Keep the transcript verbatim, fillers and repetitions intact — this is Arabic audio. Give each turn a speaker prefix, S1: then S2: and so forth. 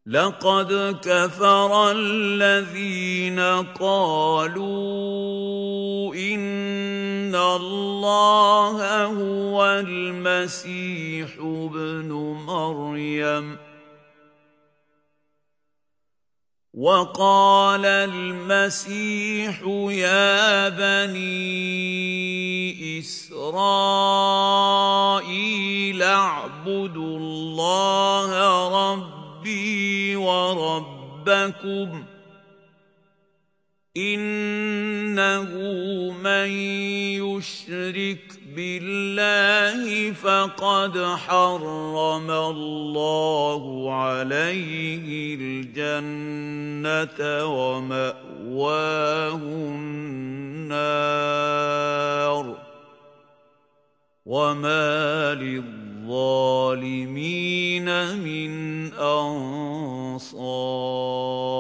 S1: لقد كفر الذين قالوا إن الله هو المسيح ابن مريم وقال المسيح يا بني إسرائيل اعبدوا الله ربي وربكم إنه من يشرك بالله فقد حرم الله عليه الجنة ومأواه النار وما للظالمين، الظالمين من أنصار.